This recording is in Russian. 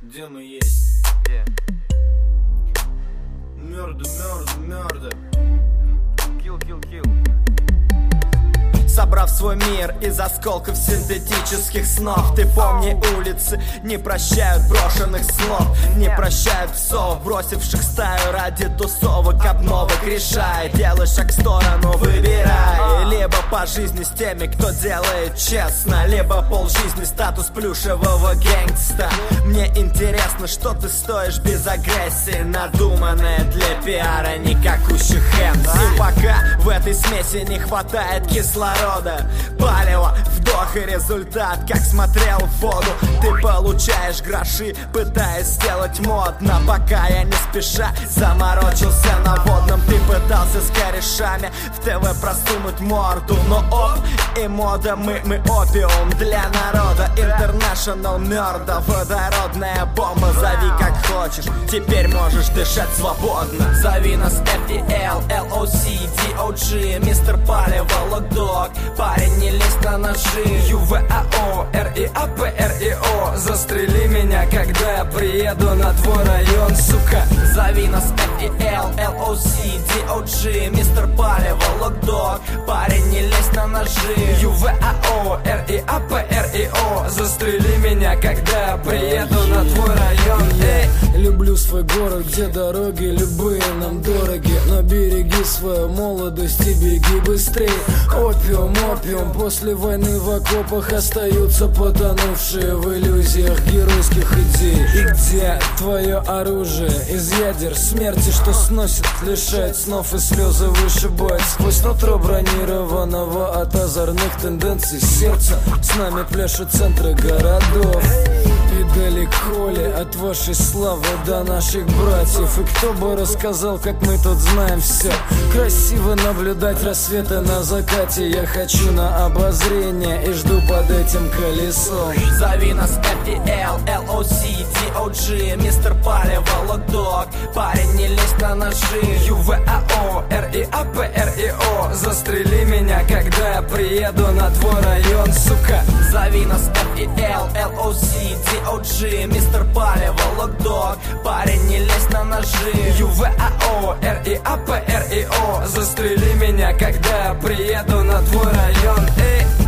Где мы есть? Где? Мёрда, мёрда, мёрда. Kill, kill, kill. Собрав свой мир из осколков синтетических снов, ты помни, улицы не прощают брошенных слов, не прощают псов, бросивших стаю ради тусовок, обновок. Решай, делай шаг в сторону, выбирай. Либо по жизни с теми, кто делает честно, либо полжизни статус плюшевого гэнгста. Мне интересно, что ты стоишь без агрессии, надуманная для пиара никакущих MC. Пока в этой смеси не хватает кислорода, палево, вдох и результат, как смотрел в воду. Ты получаешь гроши, пытаясь сделать модно. Пока я не спеша заморочился на водном. Ты пытался с корешами в ТВ просунуть морду, но оп, и мода, мы опиум для народа. International мёрда, водородная бомба. Зови как хочешь, теперь можешь дышать свободно. Зови нас FEL, LOC, DOG, мистер Палево, Локдог. Парень, не лезь на ножи. ЮВАО, РИАП, РИО. Застрели меня, когда я приеду на твой район, сука. Зови нас FEL, LOC, DOG, мистер Палево, Локдог. Парень, не лезь на ножи. ЮВАО, РИАП, РИО. Застрели меня, когда я приеду на твой район. Люблю свой город, где дороги любые нам дороги. Но береги свою молодость и беги быстрее. Опиум, опиум, после войны в окопах остаются потонувшие в иллюзиях геройских идей. И где твое оружие из ядер смерти, что сносит, лишает снов и слезы вышибает сквозь нутро бронированного от озорных тенденций сердца. С нами пляшут центры городов. И далеко ли от вашей славы до наших братьев? И кто бы рассказал, как мы тут знаем все? Красиво наблюдать рассветы на закате. Я хочу на обозрение и жду под этим колесом. Зови нас FEL, LOC, DOG, мистер Палево, Локдог. Парень, не лезь на ножи. ЮВАО, РИАП, РИО. Застрели меня, когда я приеду на твой район, сука. Зови нас FEL, LOC, DOG, мистер Палево, Локдог. Парень, не лезь на ножи. ЮВАО, РИАП, РИО. Застрели меня, когда я приеду на твой район,